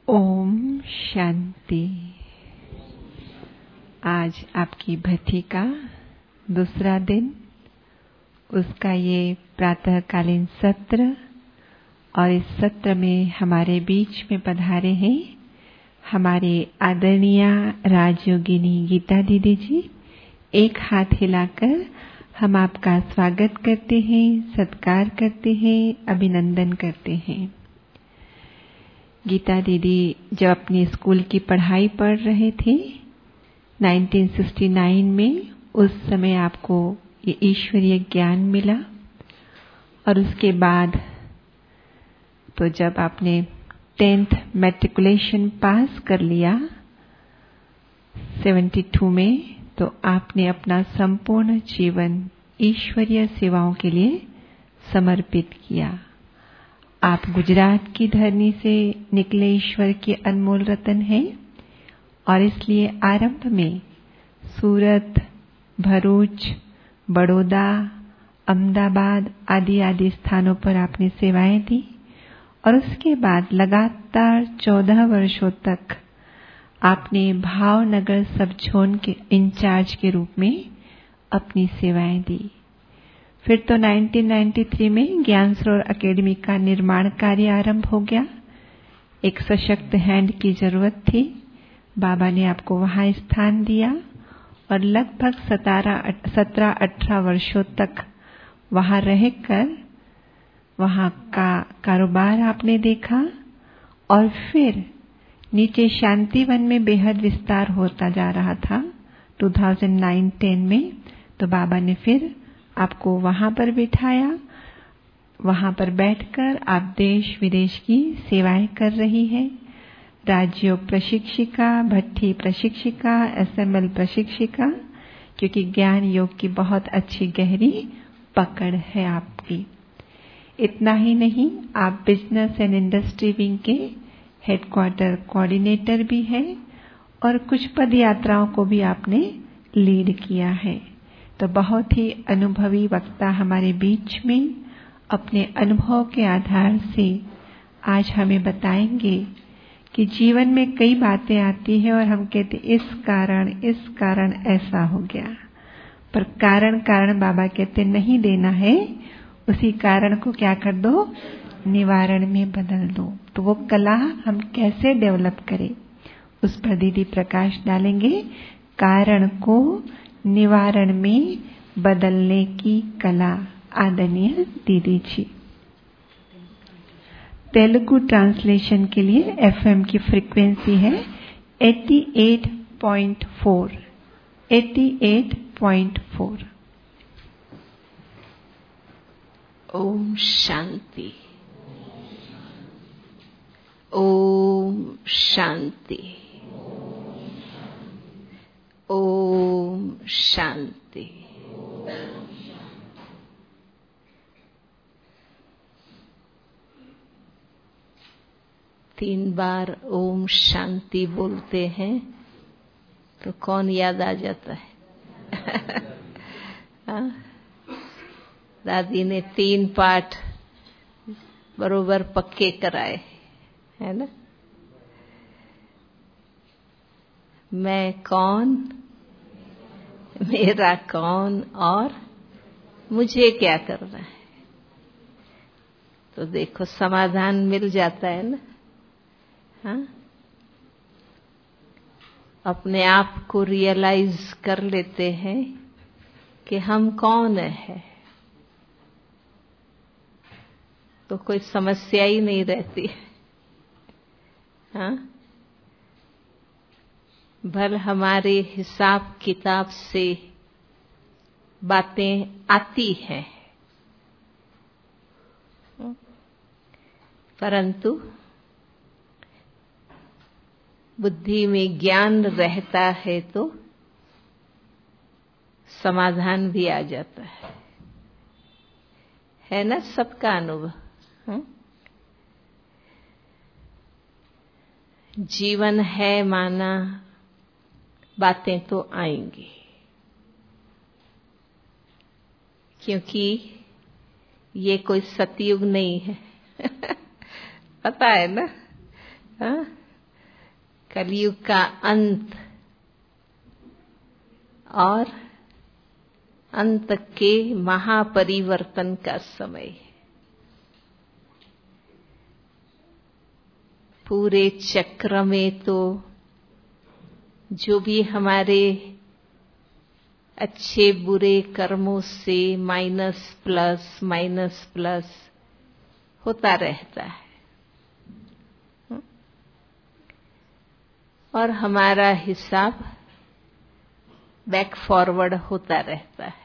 ओम शांति। आज आपकी भट्टी का दूसरा दिन, उसका ये प्रातःकालीन सत्र, और इस सत्र में हमारे बीच में पधारे हैं हमारे आदरणीय राजयोगिनी गीता दीदी जी। एक हाथ हिलाकर हम आपका स्वागत करते हैं, सत्कार करते हैं, अभिनंदन करते हैं। गीता दीदी जब अपनी स्कूल की पढ़ाई पढ़ रहे थे 1969 में, उस समय आपको ये ईश्वरीय ज्ञान मिला। और उसके बाद तो जब आपने 10th मैट्रिकुलेशन पास कर लिया 72 में, तो आपने अपना संपूर्ण जीवन ईश्वरीय सेवाओं के लिए समर्पित किया। आप गुजरात की धरनी से निकले ईश्वर के अनमोल रतन हैं, और इसलिए आरंभ में सूरत, भरूच, बड़ौदा, अहमदाबाद आदि स्थानों पर आपने सेवाएं दी। और उसके बाद लगातार 14 वर्षों तक आपने भावनगर सब जोन के इंचार्ज के रूप में अपनी सेवाएं दी। फिर तो 1993 में ज्ञान सरोवर अकेडमी का निर्माण कार्य आरंभ हो गया। एक सशक्त हैंड की जरूरत थी, बाबा ने आपको वहां स्थान दिया, और लगभग 17-18 वर्षों तक वहां रहकर वहां का कारोबार आपने देखा। और फिर नीचे शांतिवन में बेहद विस्तार होता जा रहा था 2009-10 में, तो बाबा ने फिर आपको वहां पर बिठाया। वहां पर बैठकर आप देश विदेश की सेवाएं कर रही है। राजयोग प्रशिक्षिका, भट्टी प्रशिक्षिका, SML प्रशिक्षिका, क्योंकि ज्ञान योग की बहुत अच्छी गहरी पकड़ है आपकी। इतना ही नहीं, आप बिजनेस एंड इंडस्ट्री विंग के हेडक्वार्टर कोऑर्डिनेटर भी हैं, और कुछ पद यात्राओं को भी आपने लीड किया है। तो बहुत ही अनुभवी वक्ता हमारे बीच में अपने अनुभव के आधार से आज हमें बताएंगे कि जीवन में कई बातें आती हैं और हम कहते इस कारण ऐसा हो गया, पर कारण बाबा कहते नहीं देना है, उसी कारण को क्या कर दो, निवारण में बदल दो। तो वो कला हम कैसे डेवलप करें, उस पर दीदी प्रकाश डालेंगे। कारण को निवारण में बदलने की कला, आदरणीय दीदी जी। तेलुगु ट्रांसलेशन के लिए FM की फ्रीक्वेंसी है 88.4। 88.4। ओम शांति। ओम शांति। ओम शांति। तीन बार ओम शांति बोलते हैं तो कौन याद आ जाता है? दादी ने 3 पाठ बरोबर पक्के कराए, है ना। मैं कौन, मेरा कौन, और मुझे क्या करना है। तो देखो समाधान मिल जाता है ना। हाँ, अपने आप को रियलाइज कर लेते हैं कि हम कौन है, तो कोई समस्या ही नहीं रहती। हाँ, भल हमारे हिसाब किताब से बातें आती हैं, परंतु बुद्धि में ज्ञान रहता है तो समाधान भी आ जाता है ना। सबका अनुभव। जीवन है माना, बातें तो आएंगी, क्योंकि ये कोई सतयुग नहीं है। पता है ना। हाँ? कलयुग का अंत और अंत के महापरिवर्तन का समय। पूरे चक्र में तो जो भी हमारे अच्छे बुरे कर्मों से माइनस प्लस होता रहता है और हमारा हिसाब बैक फॉरवर्ड होता रहता है।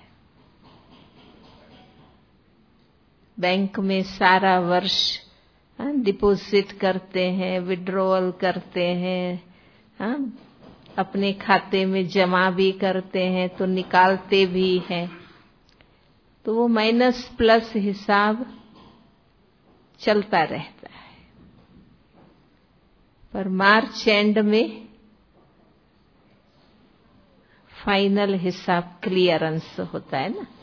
बैंक में सारा वर्ष डिपॉजिट करते हैं, विड्रॉल करते हैं, अपने खाते में जमा भी करते हैं तो निकालते भी हैं, तो वो माइनस प्लस हिसाब चलता रहता है। पर मार्च एंड में फाइनल हिसाब क्लियरेंस होता है ना।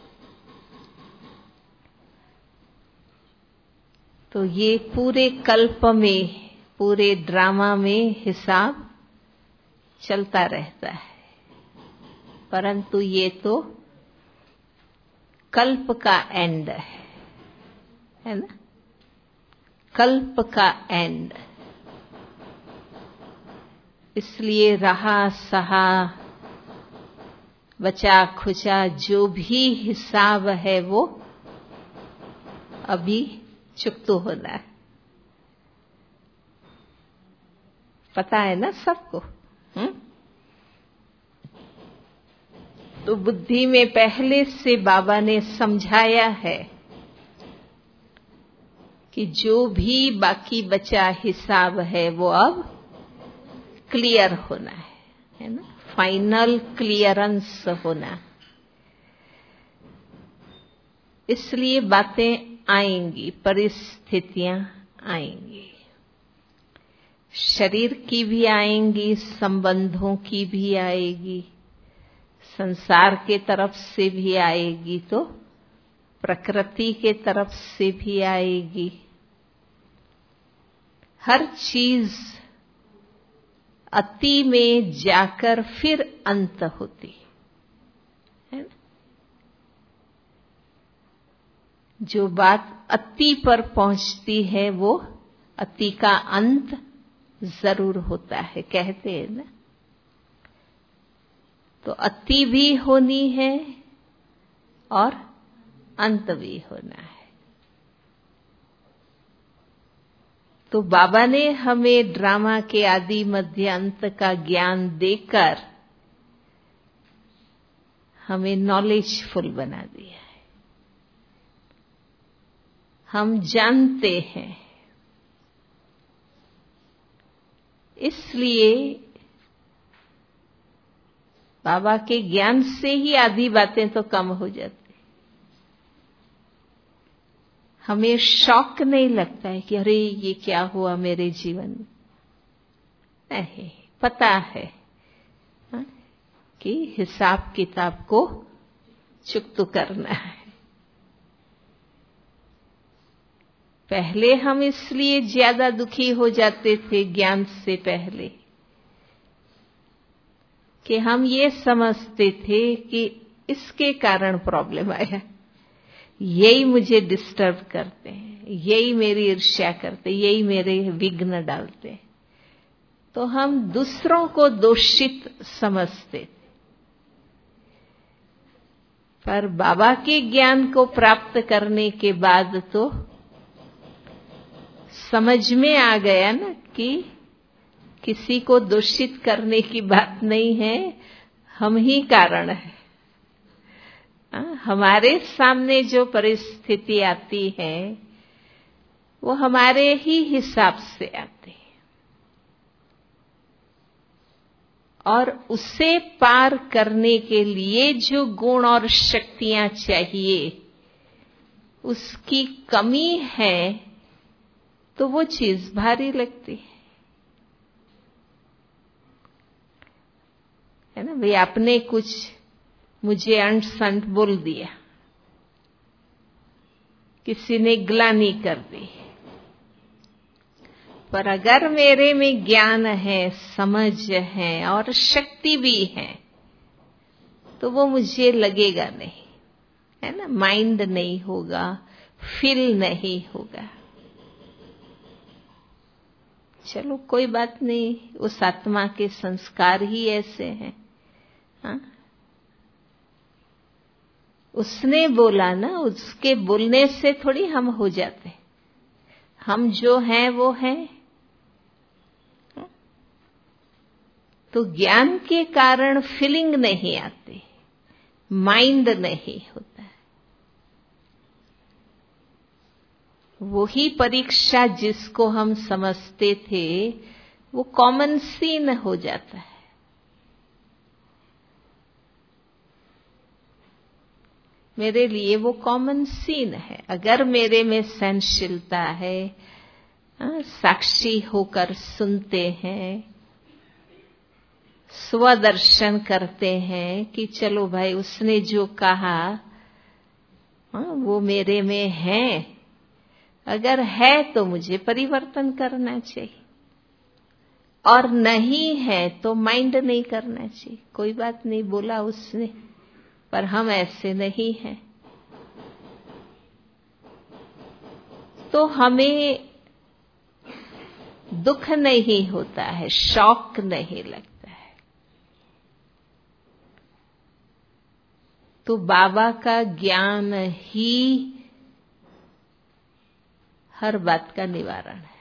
तो ये पूरे कल्प में, पूरे ड्रामा में हिसाब चलता रहता है, परंतु ये तो कल्प का एंड है ना, कल्प का एंड। इसलिए रहा सहा बचा खुचा जो भी हिसाब है वो अभी चुकतो होना है। पता है ना सबको? तो बुद्धि में पहले से बाबा ने समझाया है कि जो भी बाकी बचा हिसाब है वो अब क्लियर होना है ना, फाइनल क्लियरेंस होना। इसलिए बातें आएंगी, परिस्थितियां आएंगी, शरीर की भी आएंगी, संबंधों की भी आएगी, संसार के तरफ से भी आएगी, तो प्रकृति के तरफ से भी आएगी। हर चीज अति में जाकर फिर अंत होती है। जो बात अति पर पहुंचती है वो अति का अंत जरूर होता है, कहते हैं ना। तो अति भी होनी है और अंत भी होना है। तो बाबा ने हमें ड्रामा के आदि मध्य अंत का ज्ञान देकर हमें नॉलेजफुल बना दिया है। हम जानते हैं, इसलिए बाबा के ज्ञान से ही आधी बातें तो कम हो जाती। हमें शॉक नहीं लगता है कि अरे ये क्या हुआ मेरे जीवन में। नहीं, पता है कि हिसाब किताब को चुकतो करना है। पहले हम इसलिए ज्यादा दुखी हो जाते थे ज्ञान से पहले कि हम ये समझते थे कि इसके कारण प्रॉब्लम आया, यही मुझे डिस्टर्ब करते हैं, यही मेरी ईर्ष्या करते, यही मेरे विघ्न डालते। तो हम दूसरों को दोषित समझते थे। पर बाबा के ज्ञान को प्राप्त करने के बाद तो समझ में आ गया ना कि किसी को दोषित करने की बात नहीं है, हम ही कारण है। हमारे सामने जो परिस्थिति आती है वो हमारे ही हिसाब से आती है और उसे पार करने के लिए जो गुण और शक्तियां चाहिए उसकी कमी है तो वो चीज भारी लगती है ना। भाई आपने कुछ मुझे अंट संट बोल दिया, किसी ने ग्लानि कर दी, पर अगर मेरे में ज्ञान है, समझ है और शक्ति भी है, तो वो मुझे लगेगा नहीं, है ना। माइंड नहीं होगा, फील नहीं होगा। चलो कोई बात नहीं, उस आत्मा के संस्कार ही ऐसे हैं। हाँ? उसने बोला ना, उसके बोलने से थोड़ी हम हो जाते। हम जो हैं वो हैं। तो ज्ञान के कारण फीलिंग नहीं आती, माइंड नहीं होता। वही परीक्षा जिसको हम समझते थे वो कॉमन सीन हो जाता है। मेरे लिए वो कॉमन सीन है। अगर मेरे में सहनशीलता है, साक्षी होकर सुनते हैं, स्वदर्शन करते हैं कि चलो भाई उसने जो कहा वो मेरे में है, अगर है तो मुझे परिवर्तन करना चाहिए, और नहीं है तो माइंड नहीं करना चाहिए। कोई बात नहीं, बोला उसने, पर हम ऐसे नहीं हैं। तो हमें दुख नहीं होता है, शॉक नहीं लगता है। तो बाबा का ज्ञान ही हर बात का निवारण है।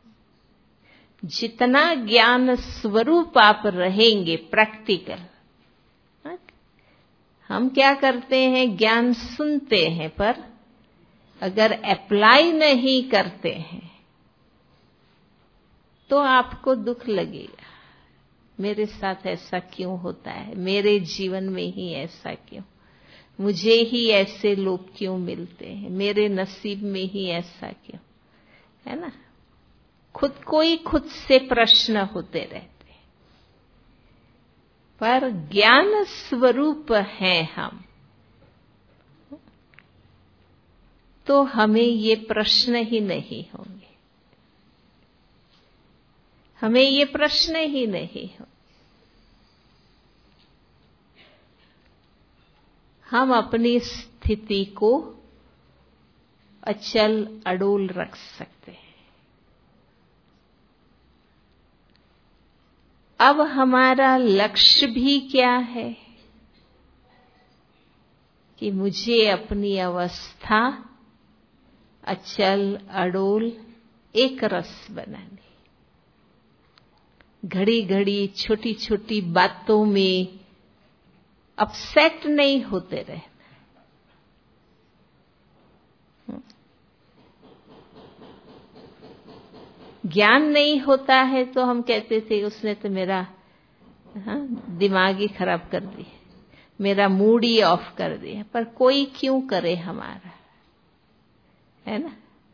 जितना ज्ञान स्वरूप आप रहेंगे प्रैक्टिकल, हम क्या करते हैं, ज्ञान सुनते हैं, पर अगर अप्लाई नहीं करते हैं तो आपको दुख लगेगा। मेरे साथ ऐसा क्यों होता है, मेरे जीवन में ही ऐसा क्यों, मुझे ही ऐसे लोग क्यों मिलते हैं, मेरे नसीब में ही ऐसा क्यों, है ना। खुद को ही खुद से प्रश्न होते रहते हैं। पर ज्ञान स्वरूप हैं हम, तो हमें ये प्रश्न ही नहीं होंगे, हमें ये प्रश्न ही नहीं होंगे। हम अपनी स्थिति को अचल अडोल रख सकते हैं। अब हमारा लक्ष्य भी क्या है कि मुझे अपनी अवस्था अचल अडोल एक रस बनानी। घड़ी घड़ी छोटी छोटी बातों में अपसेट नहीं होते रहना। ज्ञान नहीं होता है तो हम कहते थे उसने तो मेरा दिमाग ही खराब कर दिया, मेरा मूड ही ऑफ कर दिया। पर कोई क्यों करे हमारा, है ना।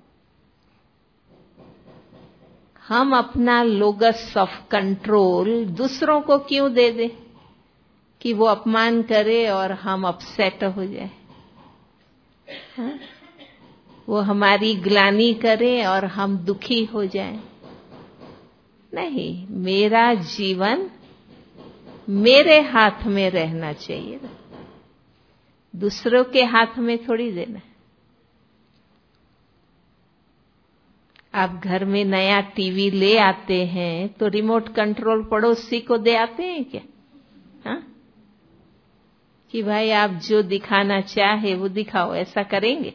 हम अपना लोगस ऑफ कंट्रोल दूसरों को क्यों दे दे कि वो अपमान करे और हम अपसेट हो जाए, वो हमारी ग्लानि करे और हम दुखी हो जाएं। नहीं, मेरा जीवन मेरे हाथ में रहना चाहिए, दूसरों के हाथ में थोड़ी देना। आप घर में नया टीवी ले आते हैं तो रिमोट कंट्रोल पड़ोसी को दे आते हैं क्या? हाँ, कि भाई आप जो दिखाना चाहे वो दिखाओ, ऐसा करेंगे?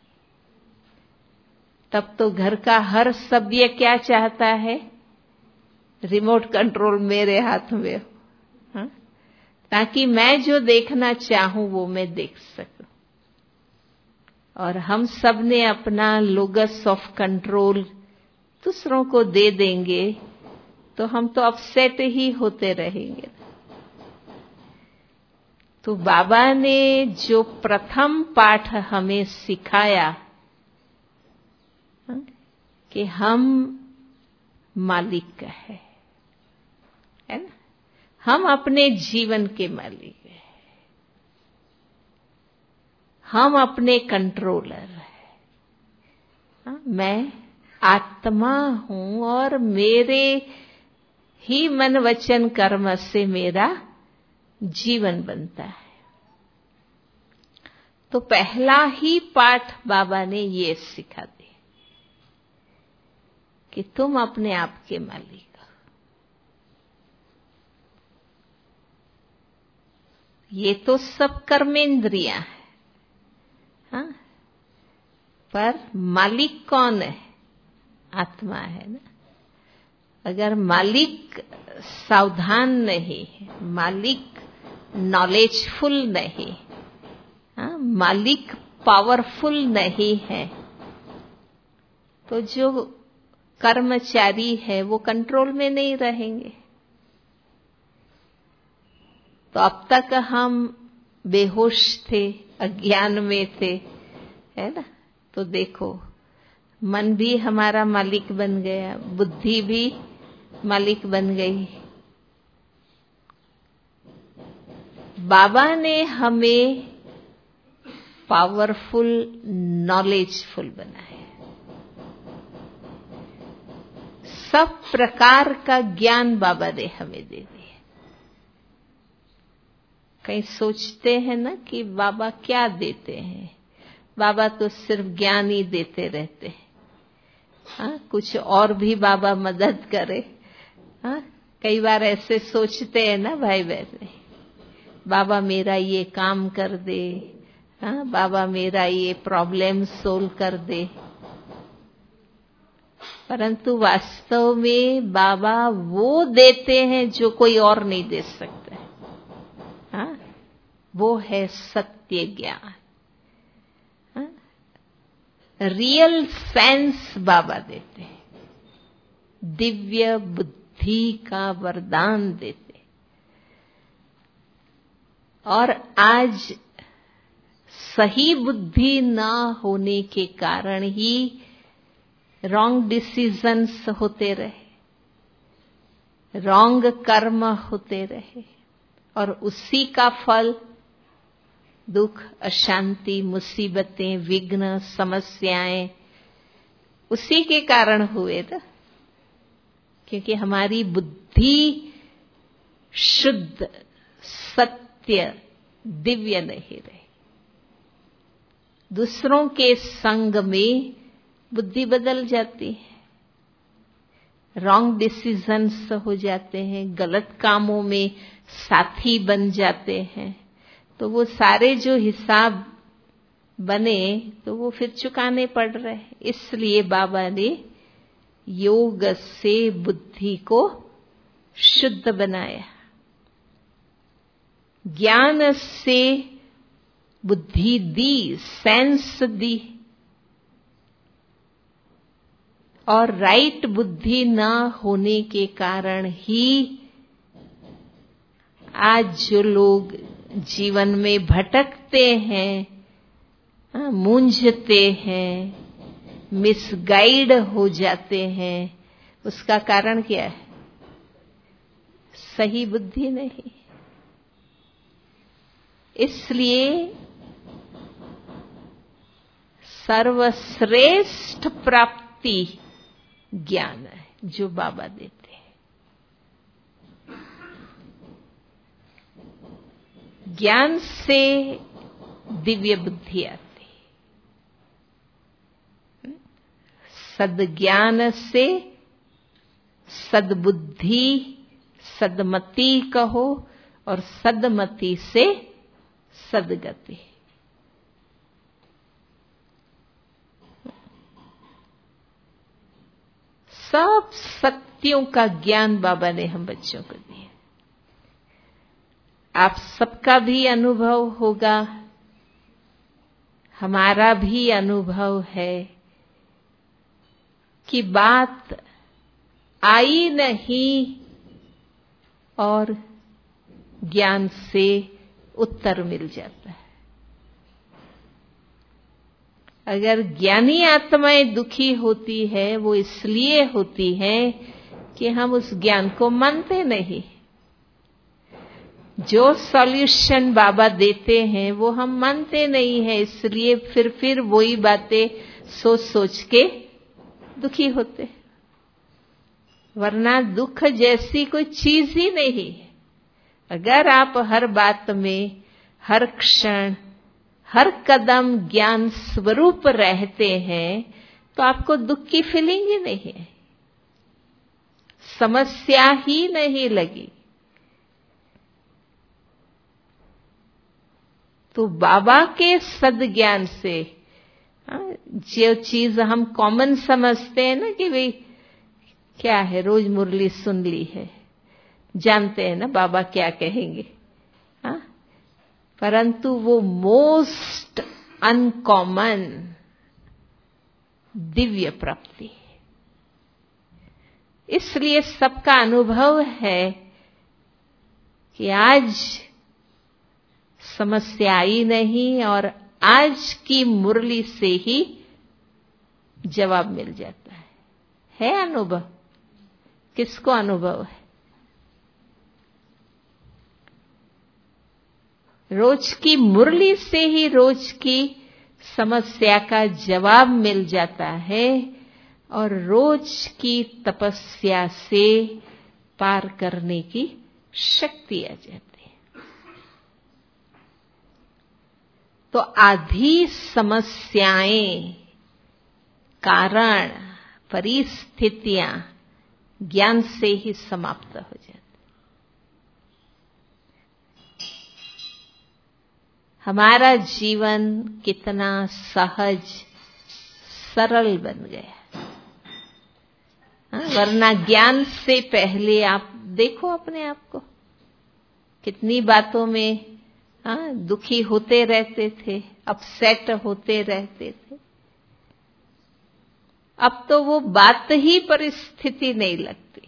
तब तो घर का हर सभ्य क्या चाहता है, रिमोट कंट्रोल मेरे हाथ में हो, हाँ? ताकि मैं जो देखना चाहूं वो मैं देख सकूं। और हम सब ने अपना लोगस ऑफ कंट्रोल दूसरों को दे देंगे तो हम तो अपसेट ही होते रहेंगे। तो बाबा ने जो प्रथम पाठ हमें सिखाया कि हम मालिक है ना, हम अपने जीवन के मालिक हैं, हम अपने कंट्रोलर हैं। मैं आत्मा हूं और मेरे ही मन वचन कर्म से मेरा जीवन बनता है। तो पहला ही पाठ बाबा ने ये सिखा दिया कि तुम अपने आप के मालिक हो। ये तो सब कर्मेंद्रियां हैं, हाँ? पर मालिक कौन है? आत्मा है ना। अगर मालिक सावधान नहीं है, मालिक नॉलेजफुल नहीं, हाँ? मालिक पावरफुल नहीं है, तो जो कर्मचारी है वो कंट्रोल में नहीं रहेंगे। तो अब तक हम बेहोश थे, अज्ञान में थे, है ना। तो देखो, मन भी हमारा मालिक बन गया, बुद्धि भी मालिक बन गई। बाबा ने हमें पावरफुल, नॉलेजफुल बनाया। सब प्रकार का ज्ञान बाबा ने हमें दे दिया। कहीं सोचते हैं ना कि बाबा क्या देते हैं? बाबा तो सिर्फ ज्ञान ही देते रहते हैं, हाँ? कुछ और भी बाबा मदद करे, हाँ? कई बार ऐसे सोचते हैं ना भाई बहन, बाबा मेरा ये काम कर दे, हाँ? बाबा मेरा ये प्रॉब्लम सोल्व कर दे। परंतु वास्तव में बाबा वो देते हैं जो कोई और नहीं दे सकता, हाँ? वो है सत्य ज्ञान, हाँ? रियल सेंस बाबा देते हैं, दिव्य बुद्धि का वरदान देते। और आज सही बुद्धि ना होने के कारण ही रॉन्ग डिसीजंस होते रहे, रॉन्ग कर्म होते रहे, और उसी का फल दुख, अशांति, मुसीबतें, विघ्न, समस्याएं उसी के कारण हुए ना, क्योंकि हमारी बुद्धि शुद्ध, सत्य, दिव्य नहीं रही। दूसरों के संग में बुद्धि बदल जाती है, रॉन्ग डिसीजंस हो जाते हैं, गलत कामों में साथी बन जाते हैं। तो वो सारे जो हिसाब बने तो वो फिर चुकाने पड़ रहे हैं। इसलिए बाबा ने योग से बुद्धि को शुद्ध बनाया, ज्ञान से बुद्धि दी, सेंस दी। और राइट बुद्धि ना होने के कारण ही आज जो लोग जीवन में भटकते हैं, मूंझते हैं, मिसगाइड हो जाते हैं, उसका कारण क्या है? सही बुद्धि नहीं। इसलिए सर्वश्रेष्ठ प्राप्ति ज्ञान है जो बाबा देते हैं। ज्ञान से दिव्य बुद्धि आती, सद्ज्ञान से सद्बुद्धि, सद्मति कहो, और सद्मति से सद्गति। सब सत्यों का ज्ञान बाबा ने हम बच्चों को दिया। आप सबका भी अनुभव होगा, हमारा भी अनुभव है कि बात आई नहीं और ज्ञान से उत्तर मिल जाता है। अगर ज्ञानी आत्माएं दुखी होती है, वो इसलिए होती है कि हम उस ज्ञान को मानते नहीं। जो सॉल्यूशन बाबा देते हैं वो हम मानते नहीं है, इसलिए फिर वही बातें सोच सोच के दुखी होते, वरना दुख जैसी कोई चीज ही नहीं है। अगर आप हर बात में, हर क्षण, हर कदम ज्ञान स्वरूप रहते हैं तो आपको दुख की फीलिंग ही नहीं है, समस्या ही नहीं लगी। तो बाबा के सद्ज्ञान से जो चीज हम कॉमन समझते हैं ना कि भाई क्या है, रोज मुरली सुन ली है, जानते हैं ना बाबा क्या कहेंगे, परंतु वो मोस्ट अनकॉमन दिव्य प्राप्ति है। इसलिए सबका अनुभव है कि आज समस्या आई नहीं और आज की मुरली से ही जवाब मिल जाता है अनुभव? किसको अनुभव है? रोज की मुरली से ही रोज की समस्या का जवाब मिल जाता है और रोज की तपस्या से पार करने की शक्ति आ जाती है। तो आधी समस्याएं, कारण, परिस्थितियां ज्ञान से ही समाप्त हो जाती। हमारा जीवन कितना सहज सरल बन गया, वरना ज्ञान से पहले आप देखो अपने आप को, कितनी बातों में दुखी होते रहते थे, अपसेट होते रहते थे। अब तो वो बात ही परिस्थिति नहीं लगती।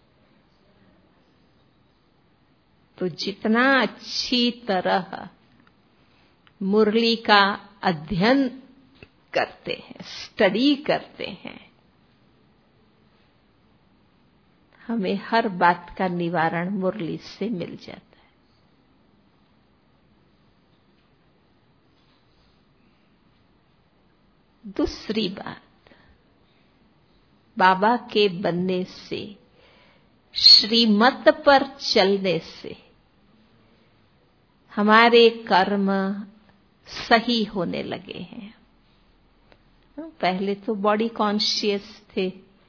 तो जितना अच्छी तरह मुरली का अध्ययन करते हैं, स्टडी करते हैं, हमें हर बात का निवारण मुरली से मिल जाता है। दूसरी बात, बाबा के बनने से, श्रीमत पर चलने से हमारे कर्म सही होने लगे हैं। पहले तो बॉडी कॉन्शियस थे,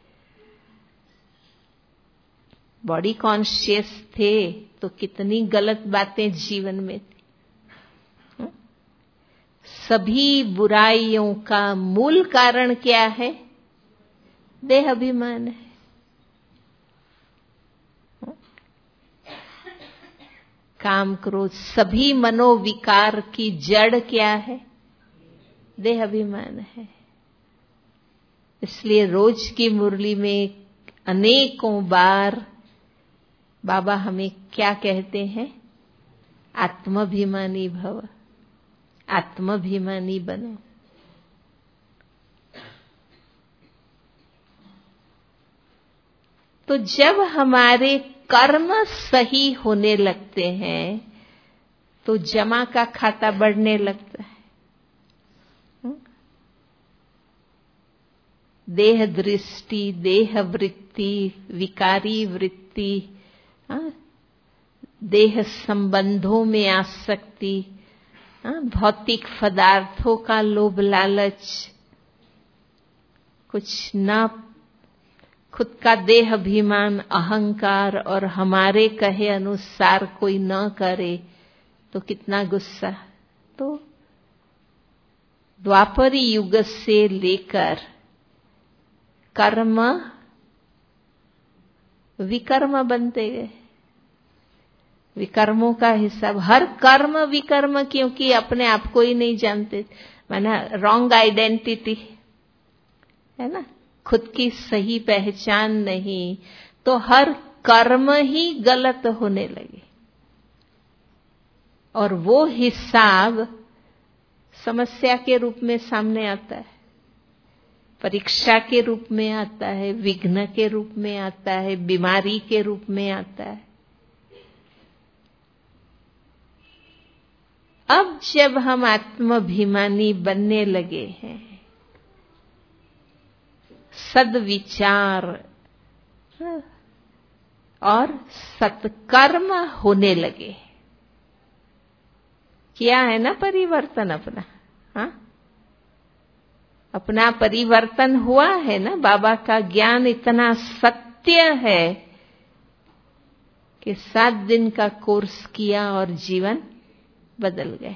बॉडी कॉन्शियस थे तो कितनी गलत बातें जीवन में थी। सभी बुराइयों का मूल कारण क्या है? देह अभिमान है। काम क्रोध, सभी मनोविकार की जड़ क्या है? देह अभिमान है। इसलिए रोज की मुरली में अनेकों बार बाबा हमें क्या कहते हैं? आत्माभिमानी भव, आत्माभिमानी बनो। तो जब हमारे कर्म सही होने लगते हैं तो जमा का खाता बढ़ने लगता है। देह दृष्टि, देह वृत्ति, विकारी वृत्ति, देह संबंधों में आसक्ति, भौतिक पदार्थों का लोभ लालच, कुछ न खुद का देह अभिमान, अहंकार और हमारे कहे अनुसार कोई न करे तो कितना गुस्सा। तो द्वापर युग से लेकर कर्म विकर्म बनते गए। विकर्मों का हिसाब, हर कर्म विकर्म, क्योंकि अपने आप को ही नहीं जानते, माना रॉन्ग आइडेंटिटी है ना, खुद की सही पहचान नहीं, तो हर कर्म ही गलत होने लगे और वो हिसाब समस्या के रूप में सामने आता है, परीक्षा के रूप में आता है, विघ्न के रूप में आता है, बीमारी के रूप में आता है। अब जब हम आत्माभिमानी बनने लगे हैं, सद्विचार और सत्कर्म होने लगे। किया है ना परिवर्तन अपना? हाँ, अपना परिवर्तन हुआ है ना। बाबा का ज्ञान इतना सत्य है कि 7 दिन का कोर्स किया और जीवन बदल गया।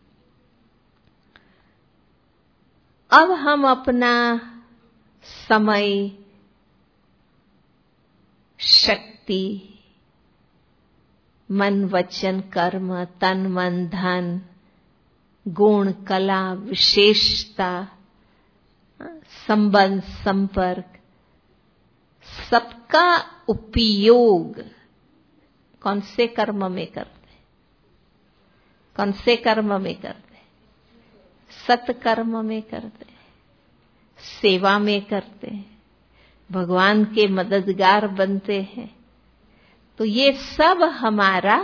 अब हम अपना समय, शक्ति, मन, वचन, कर्म, तन, मन, धन, गुण, कला, विशेषता, संबंध, संपर्क, सबका उपयोग कौन से कर्म में करते? कौन से कर्म में करते? सत्कर्म में करते, सेवा में करते हैं, भगवान के मददगार बनते हैं। तो ये सब हमारा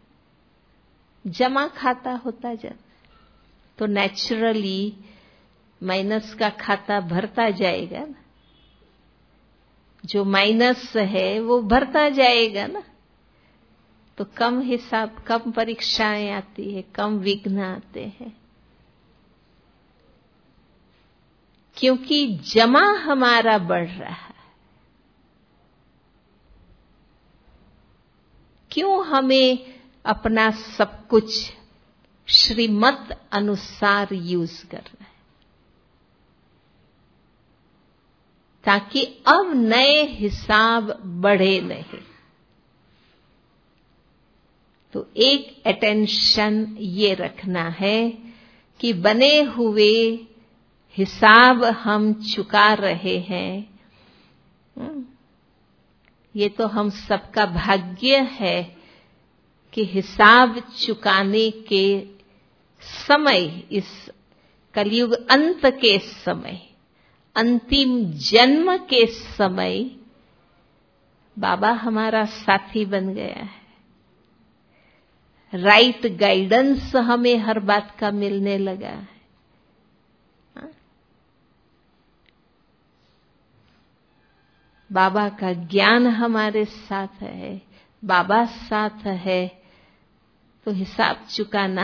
जमा खाता होता जाता, तो नेचुरली माइनस का खाता भरता जाएगा ना। जो माइनस है वो भरता जाएगा ना। तो कम हिसाब, कम परीक्षाएं आती है, कम विघ्न आते हैं, क्योंकि जमा हमारा बढ़ रहा है। क्यों हमें अपना सब कुछ श्रीमत अनुसार यूज करना है? ताकि अब नए हिसाब बढ़े नहीं। तो एक अटेंशन ये रखना है कि बने हुए हिसाब हम चुका रहे हैं। ये तो हम सबका भाग्य है कि हिसाब चुकाने के समय, इस कलयुग अंत के समय, अंतिम जन्म के समय बाबा हमारा साथी बन गया है। राइट गाइडेंस हमें हर बात का मिलने लगा है। बाबा का ज्ञान हमारे साथ है, बाबा साथ है, तो हिसाब चुकाना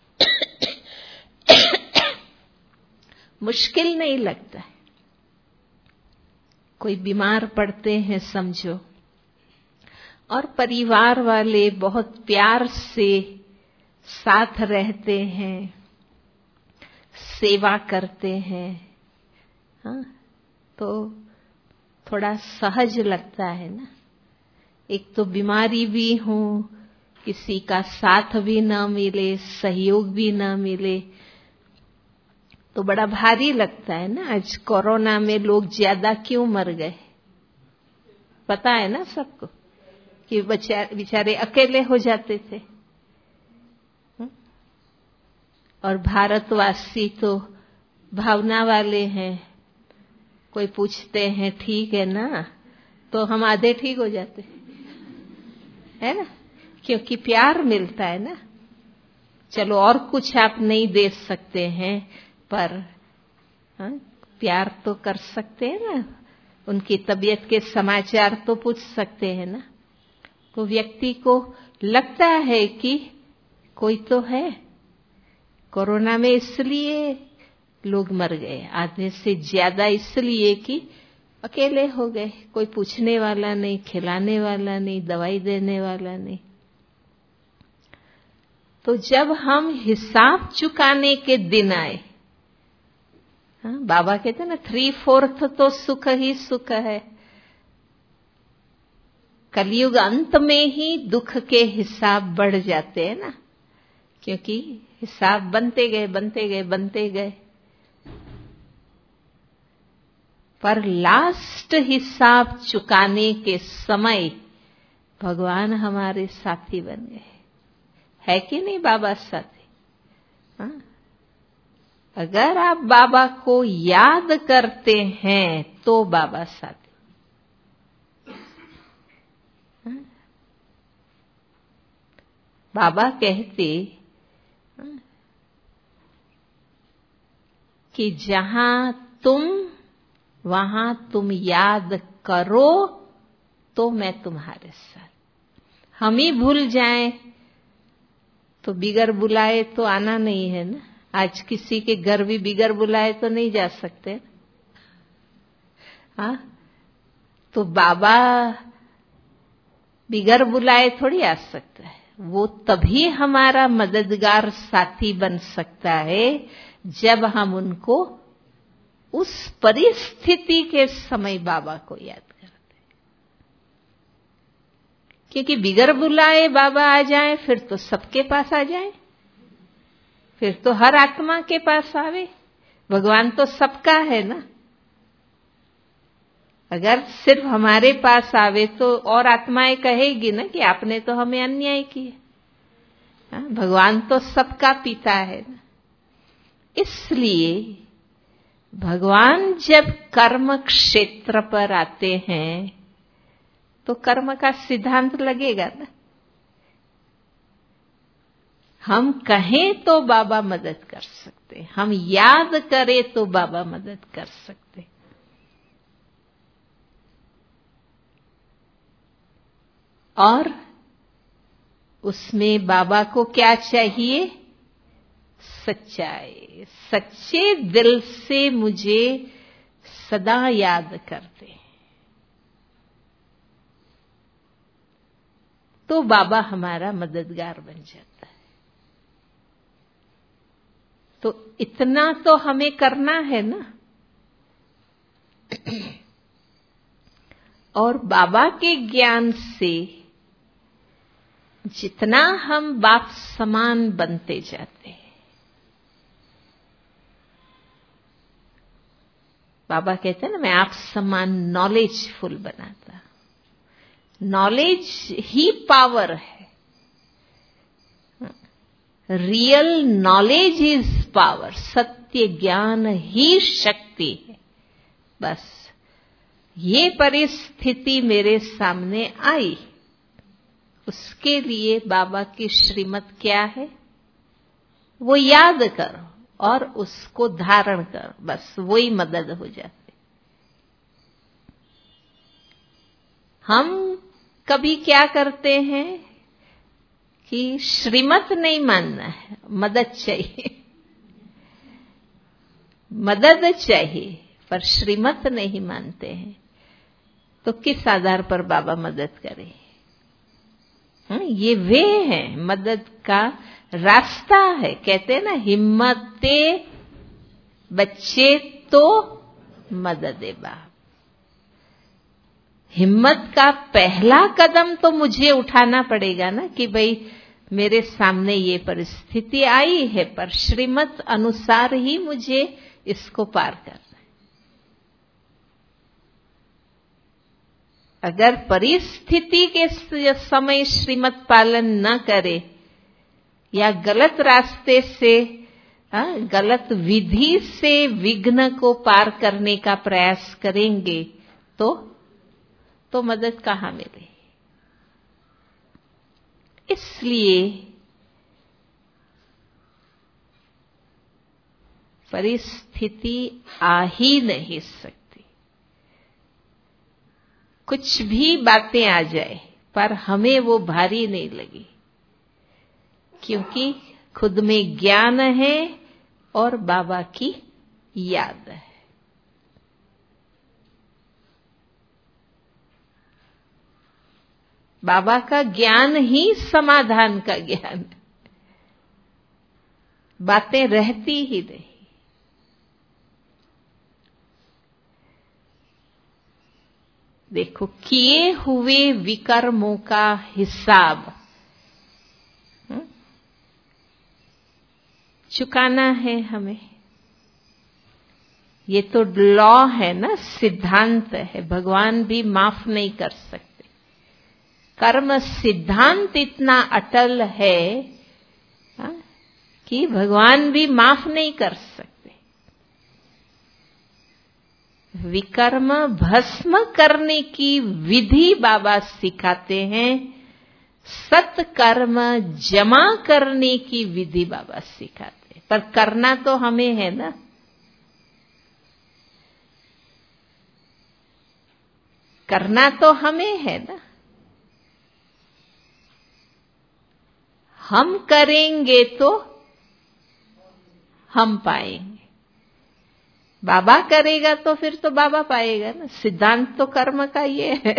मुश्किल नहीं लगता है। कोई बीमार पड़ते हैं समझो, और परिवार वाले बहुत प्यार से साथ रहते हैं, सेवा करते हैं, हाँ, तो थोड़ा सहज लगता है ना। एक तो बीमारी भी हो, किसी का साथ भी ना मिले, सहयोग भी ना मिले, तो बड़ा भारी लगता है ना। आज कोरोना में लोग ज्यादा क्यों मर गए? पता है ना सबको कि बेचारे अकेले हो जाते थे। और भारतवासी तो भावना वाले हैं। कोई पूछते हैं ठीक है ना, तो हम आधे ठीक हो जाते है ना, क्योंकि प्यार मिलता है ना। चलो और कुछ आप नहीं दे सकते हैं, पर हाँ, प्यार तो कर सकते हैं ना। उनकी तबीयत के समाचार तो पूछ सकते हैं ना। तो व्यक्ति को लगता है कि कोई तो है। कोरोना में इसलिए लोग मर गए, आधे से ज्यादा इसलिए कि अकेले हो गए, कोई पूछने वाला नहीं, खिलाने वाला नहीं, दवाई देने वाला नहीं। तो जब हम हिसाब चुकाने के दिन आए, हाँ, बाबा कहते हैं ना 3/4 तो सुख ही सुख है। कलयुग अंत में ही दुख के हिसाब बढ़ जाते हैं ना, क्योंकि हिसाब बनते गए बनते गए बनते गए, पर लास्ट हिसाब चुकाने के समय भगवान हमारे साथी बन गए। है कि नहीं बाबा साथी? हाँ? अगर आप बाबा को याद करते हैं तो बाबा साथी। हाँ? बाबा कहते कि जहां तुम वहां तुम याद करो तो मैं तुम्हारे साथ। हम ही भूल जाएं तो बिगर बुलाए तो आना नहीं है ना। आज किसी के घर भी बिगर बुलाए तो नहीं जा सकते। हाँ, तो बाबा बिगर बुलाए थोड़ी आ सकता है। वो तभी हमारा मददगार साथी बन सकता है जब हम उनको उस परिस्थिति के समय बाबा को याद करते हैं। क्योंकि बिगर बुलाए बाबा आ जाए फिर तो सबके पास आ जाए, फिर तो हर आत्मा के पास आवे। भगवान तो सबका है ना। अगर सिर्फ हमारे पास आवे तो और आत्माएं कहेगी ना कि आपने तो हमें अन्याय किया। भगवान तो सबका पिता है ना। इसलिए भगवान जब कर्म क्षेत्र पर आते हैं तो कर्म का सिद्धांत लगेगा ना। हम कहें तो बाबा मदद कर सकते, हम याद करें तो बाबा मदद कर सकते। और उसमें बाबा को क्या चाहिए? सच्चाई। सच्चे दिल से मुझे सदा याद करते तो बाबा हमारा मददगार बन जाता है। तो इतना तो हमें करना है ना। और बाबा के ज्ञान से जितना हम बाप समान बनते जाते हैं, बाबा कहते हैं ना, मैं आप समान नॉलेजफुल बनाता। नॉलेज ही पावर है। Real knowledge is power. सत्य ज्ञान ही शक्ति है। बस ये परिस्थिति मेरे सामने आई, उसके लिए बाबा की श्रीमत क्या है वो याद करो और उसको धारण करो। बस वही मदद हो जाती। हम कभी क्या करते हैं कि श्रीमत नहीं मानना है, मदद चाहिए। मदद चाहिए पर श्रीमत नहीं मानते हैं। तो किस आधार पर बाबा मदद करे? ये वे है, मदद का रास्ता है। कहते हैं ना, हिम्मते बच्चे तो मदद बाप। हिम्मत का पहला कदम तो मुझे उठाना पड़ेगा ना कि भाई मेरे सामने ये परिस्थिति आई है, पर श्रीमत अनुसार ही मुझे इसको पार करना है। अगर परिस्थिति के समय श्रीमत पालन न करे या गलत रास्ते से, गलत विधि से विघ्न को पार करने का प्रयास करेंगे तो मदद कहाँ मिले? इसलिए परिस्थिति आ ही नहीं सकती। कुछ भी बातें आ जाए पर हमें वो भारी नहीं लगी, क्योंकि खुद में ज्ञान है और बाबा की याद है। बाबा का ज्ञान ही समाधान का ज्ञान है। बातें रहती ही नहीं। देखो, किए हुए विकर्मों का हिसाब चुकाना है हमें। ये तो लॉ है ना, सिद्धांत है। भगवान भी माफ नहीं कर सकते। कर्म सिद्धांत इतना अटल है कि भगवान भी माफ नहीं कर सकते। विकर्म भस्म करने की विधि बाबा सिखाते हैं, सत्कर्म जमा करने की विधि बाबा सिखाते हैं। पर करना तो हमें है ना। करना तो हमें है ना। हम करेंगे तो हम पाएंगे, बाबा करेगा तो फिर तो बाबा पाएगा ना। सिद्धांत तो कर्म का ये है।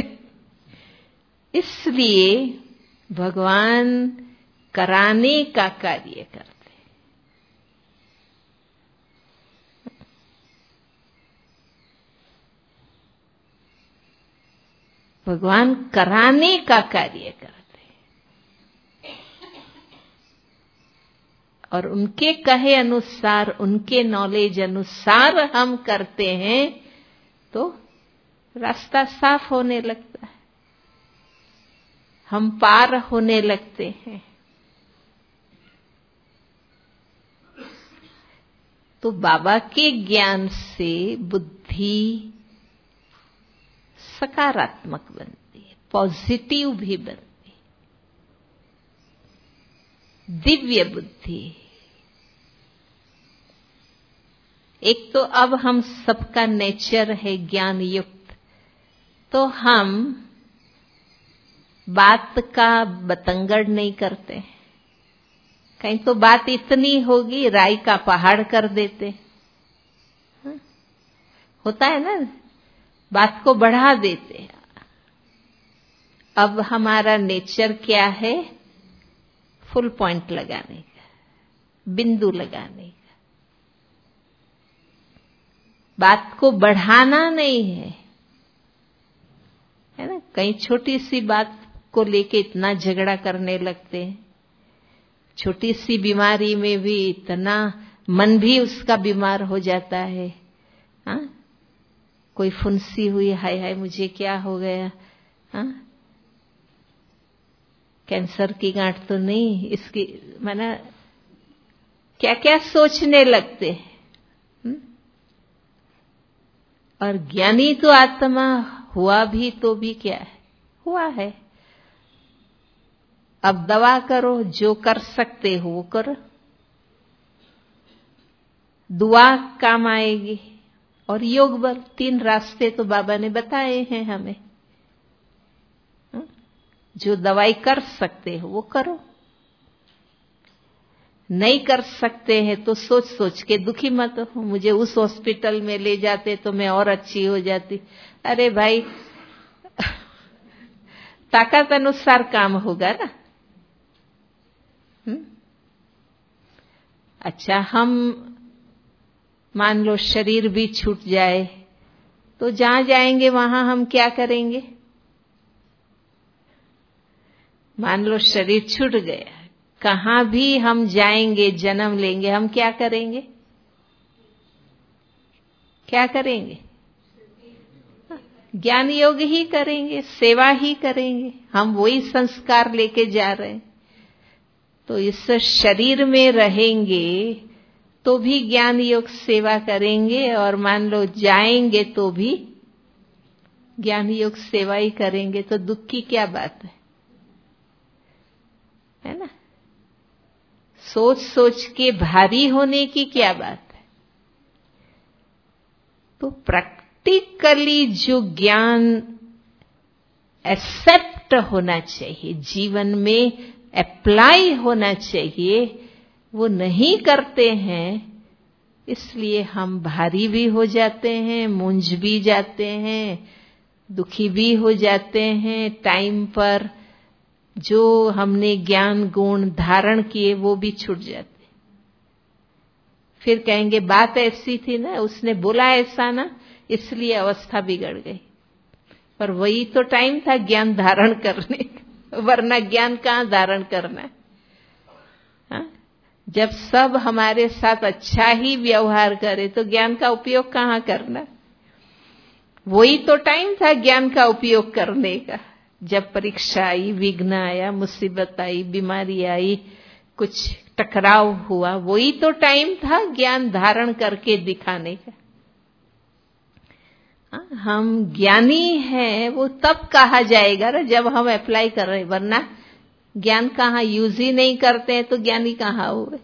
इसलिए भगवान कराने का कार्य करते। भगवान कराने का कार्य करते और उनके कहे अनुसार, उनके नॉलेज अनुसार हम करते हैं तो रास्ता साफ होने लगता है, हम पार होने लगते हैं। तो बाबा के ज्ञान से बुद्धि सकारात्मक बनती है, पॉजिटिव भी बनती है, दिव्य बुद्धि। एक तो अब हम सबका नेचर है ज्ञान युक्त, तो हम बात का बतंगड़ नहीं करते। कहीं तो बात इतनी होगी राई का पहाड़ कर देते, होता है ना, बात को बढ़ा देते। अब हमारा नेचर क्या है? फुल पॉइंट लगाने का, बिंदु लगाने का, बात को बढ़ाना नहीं है ना। कहीं छोटी सी बात को लेके इतना झगड़ा करने लगते हैं, छोटी सी बीमारी में भी इतना मन भी उसका बीमार हो जाता है। हाँ, कोई फुंसी हुई, हाय हाय मुझे क्या हो गया, हाँ कैंसर की गांठ तो नहीं, इसकी माना क्या क्या सोचने लगते हैं। और ज्ञानी तो आत्मा हुआ भी तो भी क्या है, हुआ है। अब दवा करो, जो कर सकते हो वो करो, दुआ काम आएगी और योग बल। 3 रास्ते तो बाबा ने बताए हैं हमें। जो दवाई कर सकते हो वो करो, नहीं कर सकते हैं तो सोच सोच के दुखी मत हो, मुझे उस हॉस्पिटल में ले जाते तो मैं और अच्छी हो जाती। अरे भाई ताकत अनुसार काम होगा ना। अच्छा, हम मान लो शरीर भी छूट जाए तो जहां जाएंगे वहां हम क्या करेंगे? मान लो शरीर छूट गया, कहां भी हम जाएंगे, जन्म लेंगे, हम क्या करेंगे? क्या करेंगे? ज्ञान योग ही करेंगे, सेवा ही करेंगे। हम वही संस्कार लेके जा रहे हैं। तो इस शरीर में रहेंगे तो भी ज्ञान योग सेवा करेंगे, और मान लो जाएंगे तो भी ज्ञान योग सेवा ही करेंगे। तो दुख की क्या बात है ना? सोच सोच के भारी होने की क्या बात है? तो प्रैक्टिकली जो ज्ञान एक्सेप्ट होना चाहिए, जीवन में अप्लाई होना चाहिए, वो नहीं करते हैं। इसलिए हम भारी भी हो जाते हैं, मूंझ भी जाते हैं, दुखी भी हो जाते हैं। टाइम पर जो हमने ज्ञान गुण धारण किए वो भी छूट जाते। फिर कहेंगे बात ऐसी थी ना, उसने बोला ऐसा ना, इसलिए अवस्था बिगड़ गई। पर वही तो टाइम था ज्ञान धारण करने का, वरना ज्ञान कहाँ धारण करना है? हाँ? जब सब हमारे साथ अच्छा ही व्यवहार करे तो ज्ञान का उपयोग कहाँ करना? वही तो टाइम था ज्ञान का उपयोग करने का। जब परीक्षा आई, विघ्न आया, मुसीबत आई, बीमारी आई, कुछ टकराव हुआ, वही तो टाइम था ज्ञान धारण करके दिखाने का। हम ज्ञानी हैं वो तब कहा जाएगा ना जब हम अप्लाई कर रहे हैं, वरना ज्ञान कहाँ यूज ही नहीं करते हैं तो ज्ञानी कहाँ हुए?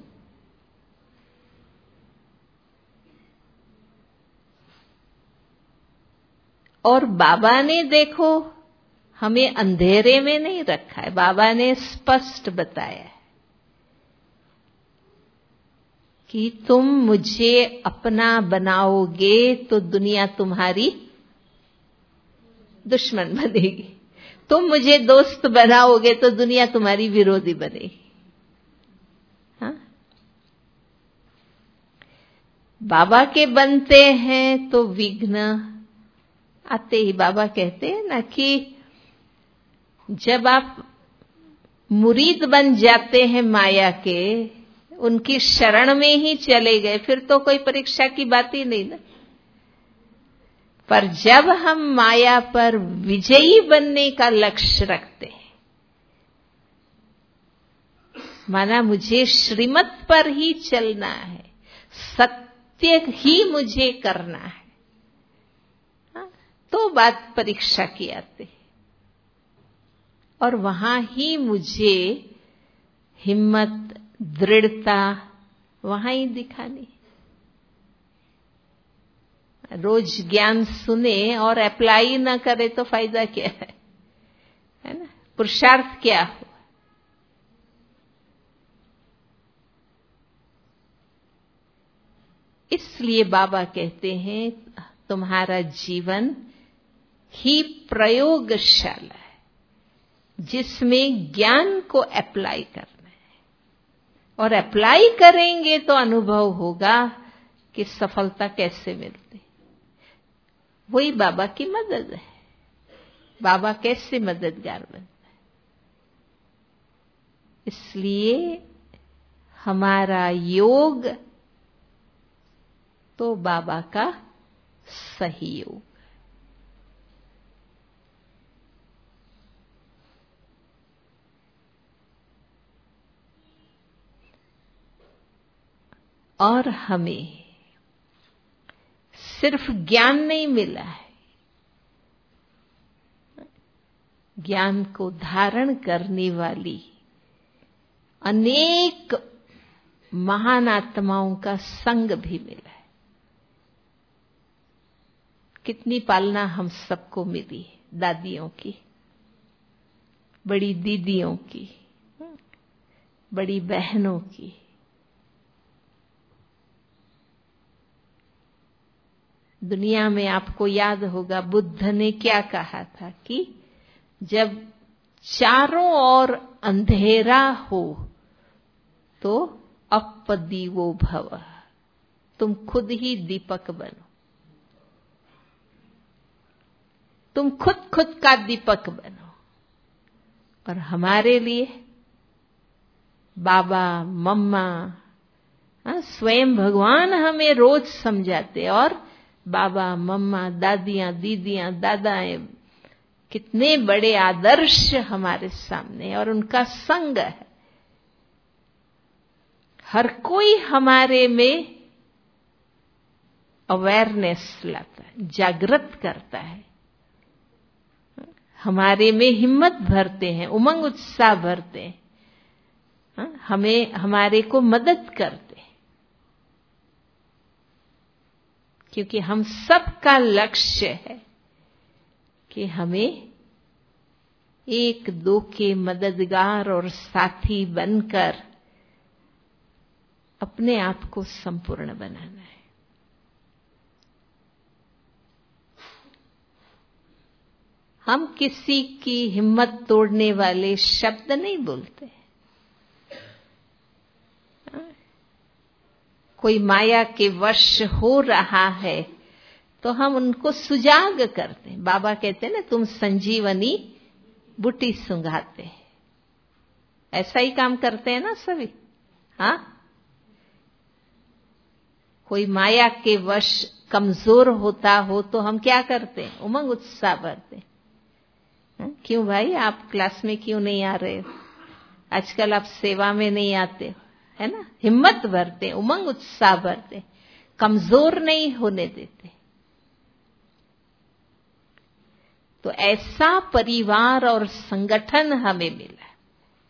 और बाबा ने देखो हमें अंधेरे में नहीं रखा है, बाबा ने स्पष्ट बताया है कि तुम मुझे अपना बनाओगे तो दुनिया तुम्हारी दुश्मन बनेगी, तुम मुझे दोस्त बनाओगे तो दुनिया तुम्हारी विरोधी बनेगी। हाँ? बाबा के बनते हैं तो विघ्न आते ही। बाबा कहते हैं ना कि जब आप मुरीद बन जाते हैं माया के, उनकी शरण में ही चले गए, फिर तो कोई परीक्षा की बात ही नहीं ना। पर जब हम माया पर विजयी बनने का लक्ष्य रखते हैं, माना मुझे श्रीमत पर ही चलना है, सत्य ही मुझे करना है, तो बात परीक्षा की आती है। और वहां ही मुझे हिम्मत, दृढ़ता वहां ही दिखानी। रोज ज्ञान सुने और अप्लाई ना करे तो फायदा क्या है ना? पुरुषार्थ क्या हो? इसलिए बाबा कहते हैं तुम्हारा जीवन ही प्रयोगशाला है, जिसमें ज्ञान को अप्लाई करना है। और अप्लाई करेंगे तो अनुभव होगा कि सफलता कैसे मिलती। वही बाबा की मदद है। बाबा कैसे मददगार बनता है? इसलिए हमारा योग तो बाबा का सहयोग। और हमें सिर्फ ज्ञान नहीं मिला है, ज्ञान को धारण करने वाली अनेक महान आत्माओं का संग भी मिला है। कितनी पालना हम सबको मिली है, दादियों की, बड़ी दीदियों की, बड़ी बहनों की। दुनिया में आपको याद होगा बुद्ध ने क्या कहा था कि जब चारों ओर अंधेरा हो तो अपदीवो भव, तुम खुद ही दीपक बनो, तुम खुद का दीपक बनो। और हमारे लिए बाबा, मम्मा, स्वयं भगवान हमें रोज समझाते। और बाबा, मम्मा, दादियां, दीदियां, दादाएं, कितने बड़े आदर्श हमारे सामने, और उनका संग है। हर कोई हमारे में अवेयरनेस लाता है, जागृत करता है, हमारे में हिम्मत भरते हैं, उमंग उत्साह भरते हैं, हमें, हमारे को मदद करते हैं। क्योंकि हम सबका लक्ष्य है कि हमें एक दो के मददगार और साथी बनकर अपने आप को संपूर्ण बनाना है। हम किसी की हिम्मत तोड़ने वाले शब्द नहीं बोलते। कोई माया के वश हो रहा है तो हम उनको सुजाग करते हैं। बाबा कहते हैं ना, तुम संजीवनी बूटी सुंघाते। ऐसा ही काम करते हैं ना सभी। हाँ, कोई माया के वश कमजोर होता हो तो हम क्या करते हैं? उमंग उत्साह भरते हैं। क्यों भाई, आप क्लास में क्यों नहीं आ रहे हो? आजकल आप सेवा में नहीं आते हो, है ना? हिम्मत भरते, उमंग उत्साह भरते, कमजोर नहीं होने देते। तो ऐसा परिवार और संगठन हमें मिला है।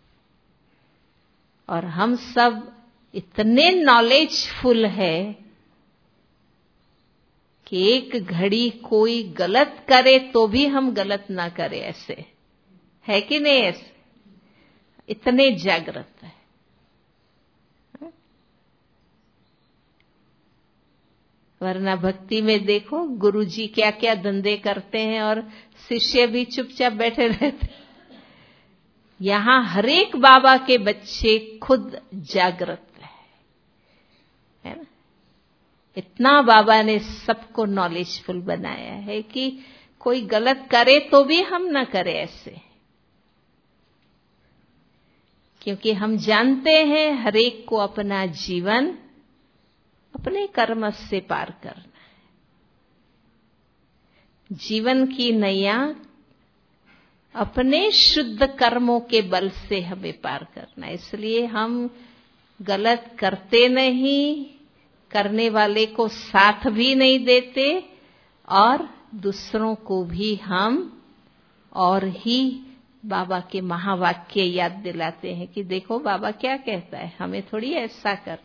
और हम सब इतने नॉलेजफुल है कि एक घड़ी कोई गलत करे तो भी हम गलत ना करें, ऐसे है कि नहीं? ऐसे इतने जागृत है। वरना भक्ति में देखो गुरुजी क्या क्या धंधे करते हैं और शिष्य भी चुपचाप बैठे रहते हैं। यहां हरेक बाबा के बच्चे खुद जागृत है ना। इतना बाबा ने सबको नॉलेजफुल बनाया है कि कोई गलत करे तो भी हम ना करें ऐसे, क्योंकि हम जानते हैं हरेक को अपना जीवन अपने कर्म से पार करना है। जीवन की नैया अपने शुद्ध कर्मों के बल से हमें पार करना है। इसलिए हम गलत करते नहीं, करने वाले को साथ भी नहीं देते और दूसरों को भी हम और ही बाबा के महावाक्य याद दिलाते हैं कि देखो बाबा क्या कहता है, हमें थोड़ी ऐसा करना।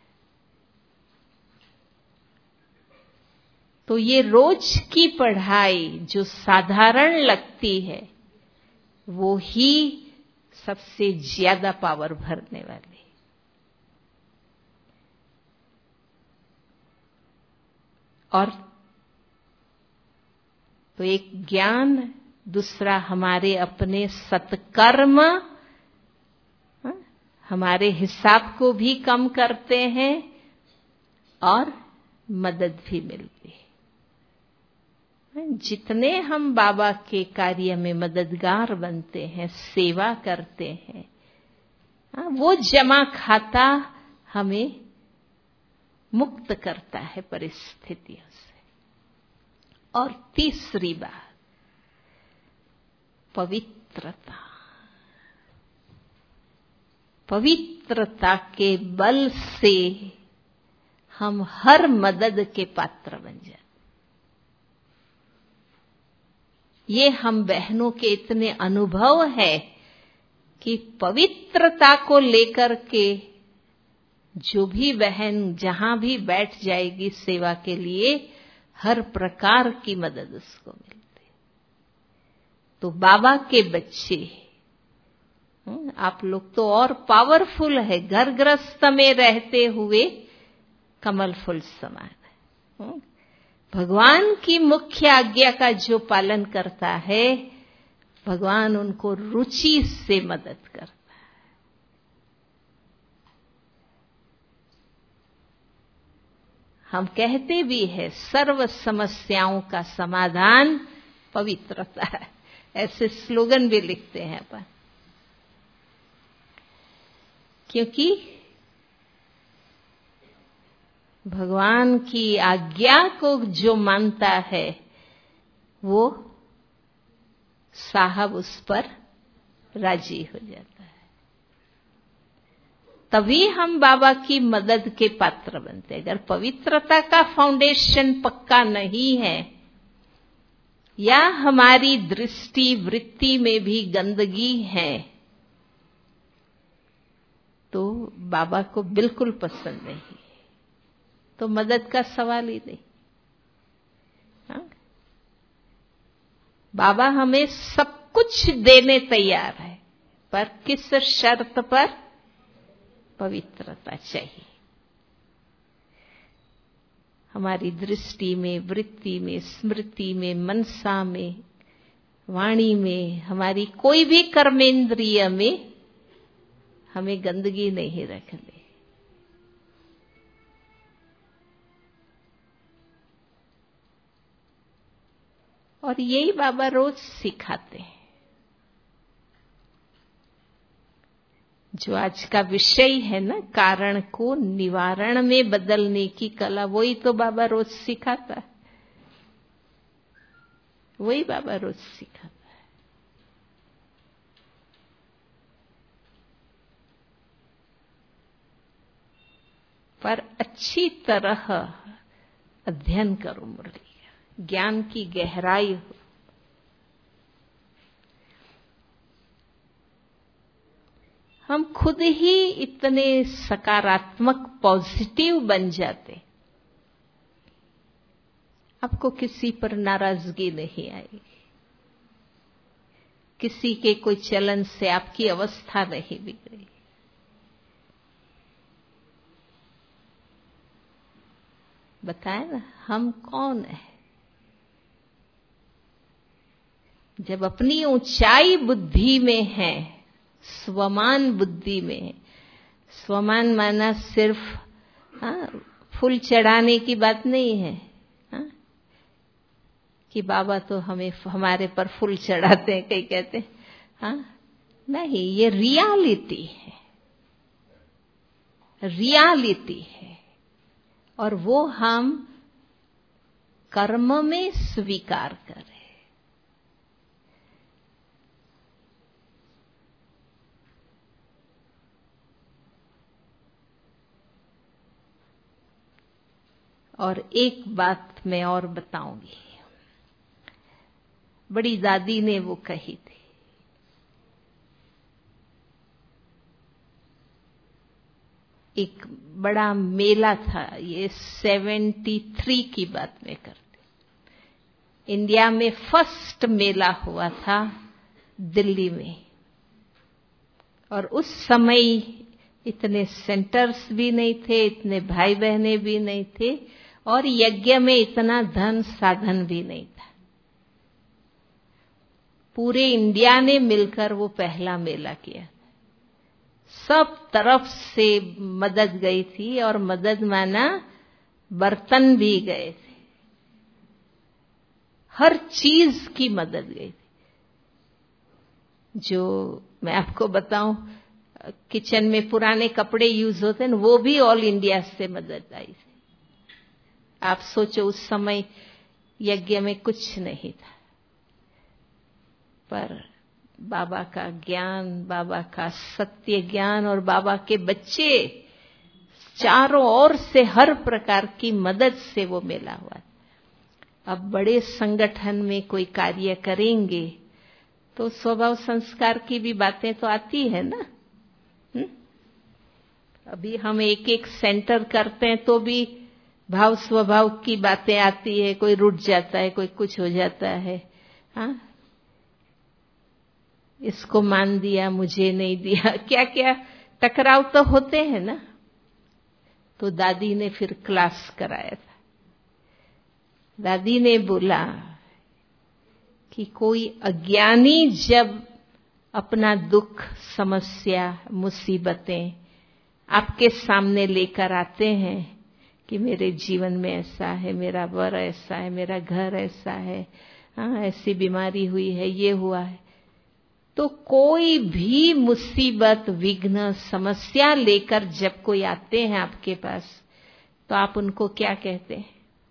तो ये रोज की पढ़ाई जो साधारण लगती है वो ही सबसे ज्यादा पावर भरने वाली। और तो एक ज्ञान, दूसरा हमारे अपने सत्कर्म हमारे हिसाब को भी कम करते हैं और मदद भी मिलती है। जितने हम बाबा के कार्य में मददगार बनते हैं, सेवा करते हैं, वो जमा खाता हमें मुक्त करता है परिस्थितियों से। और तीसरी बात, पवित्रता। पवित्रता के बल से हम हर मदद के पात्र बन जाते। ये हम बहनों के इतने अनुभव है कि पवित्रता को लेकर के जो भी बहन जहां भी बैठ जाएगी सेवा के लिए, हर प्रकार की मदद उसको मिलती है। तो बाबा के बच्चे, आप लोग तो और पावरफुल है, घर गृहस्थ में रहते हुए कमल फूल समान है। भगवान की मुख्य आज्ञा का जो पालन करता है, भगवान उनको रुचि से मदद करता है। हम कहते भी हैं सर्व समस्याओं का समाधान पवित्रता है, ऐसे स्लोगन भी लिखते हैं अपन। क्योंकि भगवान की आज्ञा को जो मानता है वो साहब उस पर राजी हो जाता है। तभी हम बाबा की मदद के पात्र बनते हैं। अगर पवित्रता का फाउंडेशन पक्का नहीं है या हमारी दृष्टि वृत्ति में भी गंदगी है तो बाबा को बिल्कुल पसंद नहीं, तो मदद का सवाल ही नहीं। हाँ? बाबा हमें सब कुछ देने तैयार है, पर किस शर्त पर? पवित्रता चाहिए। हमारी दृष्टि में, वृत्ति में, स्मृति में, मनसा में, वाणी में, हमारी कोई भी कर्मेंद्रिय में हमें गंदगी नहीं रखनी। और यही बाबा रोज सिखाते हैं। जो आज का विषय है ना, कारण को निवारण में बदलने की कला, वही तो बाबा रोज सिखाता है। वही बाबा रोज सिखाता है। पर अच्छी तरह अध्ययन करो मुरली, ज्ञान की गहराई हो। हम खुद ही इतने सकारात्मक पॉजिटिव बन जाते। आपको किसी पर नाराजगी नहीं आएगी, किसी के कोई चलन से आपकी अवस्था नहीं बिगड़ेगी। बताए ना, हम कौन है? जब अपनी ऊंचाई बुद्धि में है, स्वमान बुद्धि में है। स्वमान माना सिर्फ फूल चढ़ाने की बात नहीं है कि बाबा तो हमें हमारे पर फूल चढ़ाते हैं, कई कहते हैं नहीं, ये रियलिटी है, रियलिटी है, और वो हम कर्म में स्वीकार करें। और एक बात मैं और बताऊंगी, बड़ी दादी ने वो कही थी। एक बड़ा मेला था, ये 73 की बात में करते। इंडिया में फर्स्ट मेला हुआ था दिल्ली में, और उस समय इतने सेंटर्स भी नहीं थे, इतने भाई बहने भी नहीं थे, और यज्ञ में इतना धन साधन भी नहीं था। पूरे इंडिया ने मिलकर वो पहला मेला किया, सब तरफ से मदद गई थी, और मदद माना बर्तन भी गए थे, हर चीज की मदद गई थी। जो मैं आपको बताऊं, किचन में पुराने कपड़े यूज होते हैं, वो भी ऑल इंडिया से मदद आई थी। आप सोचो, उस समय यज्ञ में कुछ नहीं था, पर बाबा का ज्ञान, बाबा का सत्य ज्ञान, और बाबा के बच्चे चारों ओर से हर प्रकार की मदद से वो मेला हुआ। अब बड़े संगठन में कोई कार्य करेंगे तो स्वभाव संस्कार की भी बातें तो आती है ना। अभी हम एक एक सेंटर करते हैं तो भी भाव स्वभाव की बातें आती है, कोई रुठ जाता है, कोई कुछ हो जाता है। इसको मान दिया, मुझे नहीं दिया, क्या क्या टकराव तो होते हैं ना। तो दादी ने फिर क्लास कराया था। दादी ने बोला कि कोई अज्ञानी जब अपना दुख, समस्या, मुसीबतें आपके सामने लेकर आते हैं कि मेरे जीवन में ऐसा है, मेरा वर ऐसा है, मेरा घर ऐसा है, ऐसी बीमारी हुई है, ये हुआ है, तो कोई भी मुसीबत, विघ्न, समस्या लेकर जब कोई आते हैं आपके पास, तो आप उनको क्या कहते हैं?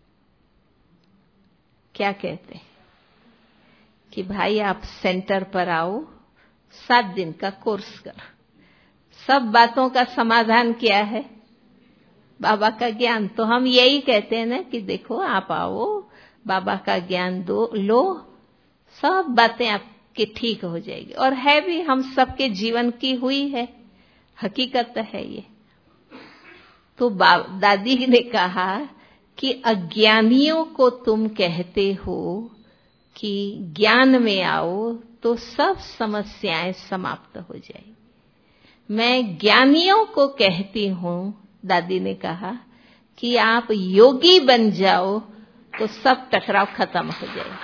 क्या कहते हैं कि भाई आप सेंटर पर आओ, 7 दिन का कोर्स करो। सब बातों का समाधान क्या है? बाबा का ज्ञान। तो हम यही कहते हैं ना कि देखो, आप आओ, बाबा का ज्ञान लो, सब बातें आपकी ठीक हो जाएगी। और है भी, हम सबके जीवन की हुई है, हकीकत है ये। तो दादी ने कहा कि अज्ञानियों को तुम कहते हो कि ज्ञान में आओ तो सब समस्याएं समाप्त हो जाएगी। मैं ज्ञानियों को कहती हूं, दादी ने कहा, कि आप योगी बन जाओ तो सब टकराव खत्म हो जाए,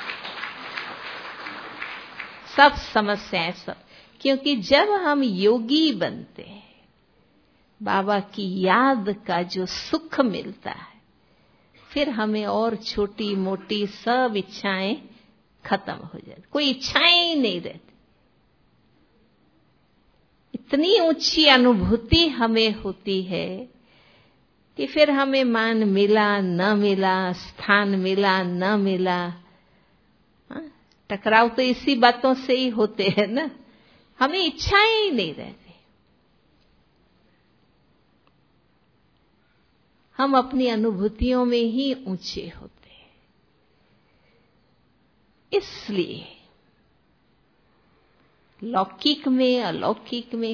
सब समस्याएं सब। क्योंकि जब हम योगी बनते हैं, बाबा की याद का जो सुख मिलता है, फिर हमें और छोटी मोटी सब इच्छाएं खत्म हो जाती, कोई इच्छाएं ही नहीं रहती। इतनी ऊंची अनुभूति हमें होती है कि फिर हमें मान मिला न मिला, स्थान मिला न मिला, टकराव तो इसी बातों से ही होते हैं ना। हमें इच्छाएं ही नहीं रहती। हम अपनी अनुभूतियों में ही ऊंचे होते हैं। इसलिए लौकिक में, अलौकिक में,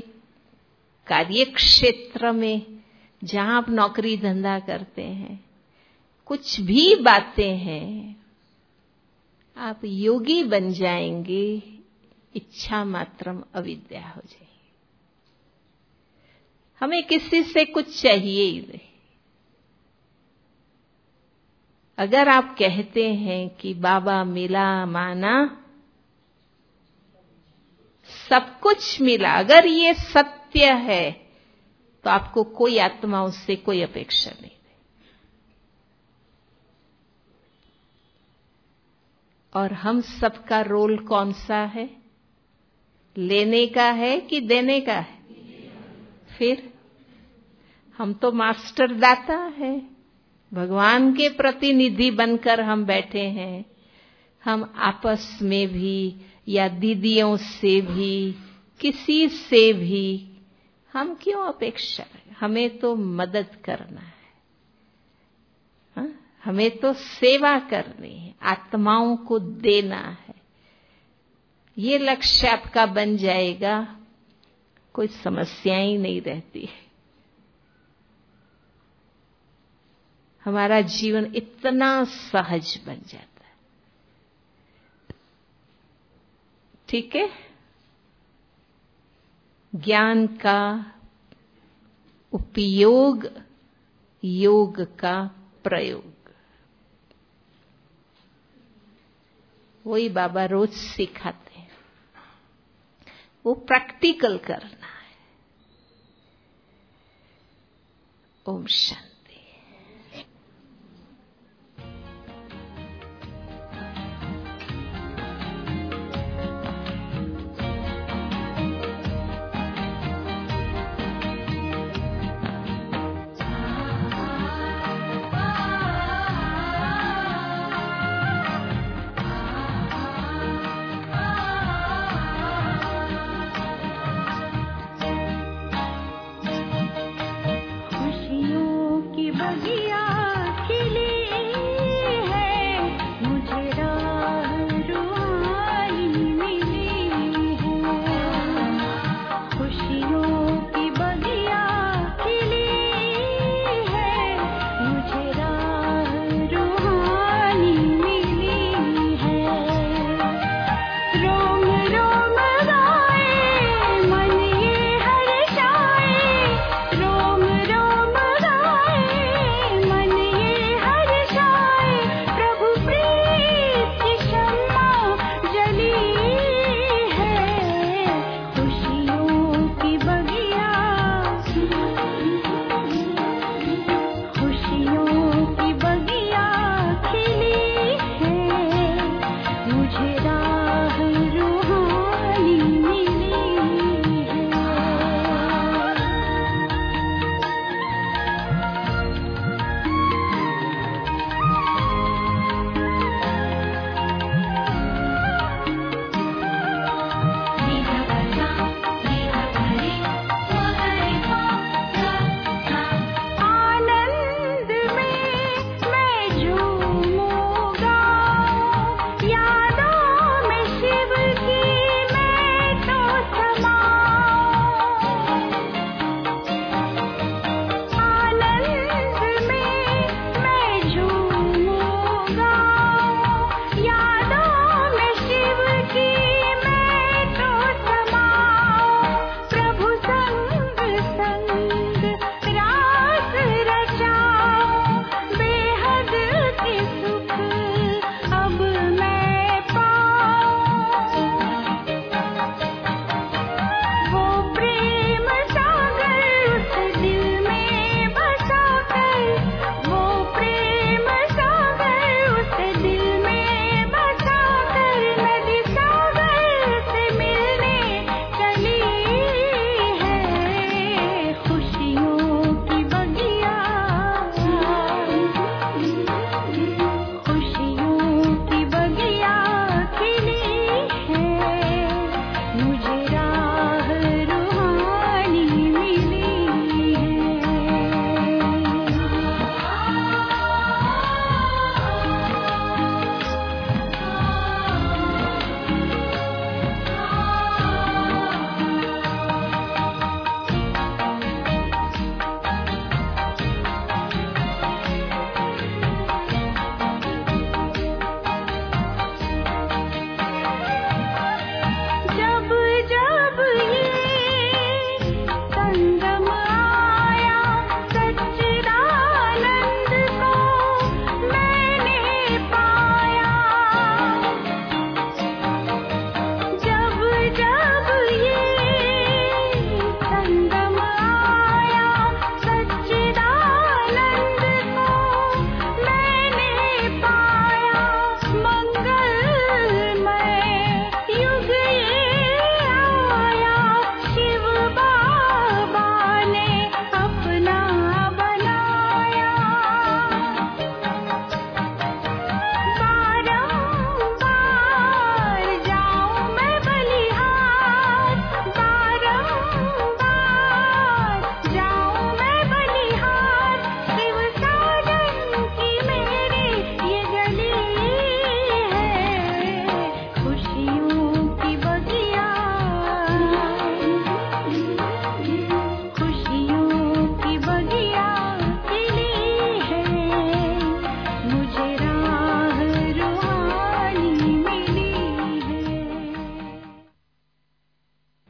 कार्य क्षेत्र में, जहां आप नौकरी धंधा करते हैं, कुछ भी बातें हैं, आप योगी बन जाएंगे, इच्छा मात्रम अविद्या हो जाएगी। हमें किसी से कुछ चाहिए ही नहीं। अगर आप कहते हैं कि बाबा मिला माना, सब कुछ मिला, अगर ये सत्य है तो आपको कोई आत्मा उससे कोई अपेक्षा नहीं। और हम सबका रोल कौन सा है? लेने का है कि देने का है? फिर हम तो मास्टर दाता है, भगवान के प्रतिनिधि बनकर हम बैठे हैं। हम आपस में भी या दीदियों से भी, किसी से भी हम क्यों अपेक्षा करें? हमें तो मदद करना है, हा? हमें तो सेवा करनी है, आत्माओं को देना है। ये लक्ष्य आपका बन जाएगा, कोई समस्या ही नहीं रहती है। हमारा जीवन इतना सहज बन जाता है। ठीक है? ज्ञान का उपयोग, योग का प्रयोग, वही बाबा रोज सिखाते हैं। वो प्रैक्टिकल करना है। ओम शांति।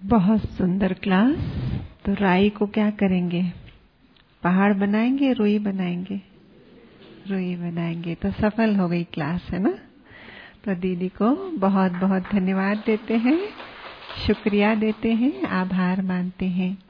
बहुत सुंदर क्लास। तो राई को क्या करेंगे? पहाड़ बनाएंगे, रुई बनाएंगे? रुई बनाएंगे। तो सफल हो गई क्लास, है ना? तो दीदी को बहुत बहुत धन्यवाद देते हैं, शुक्रिया देते हैं, आभार मानते हैं।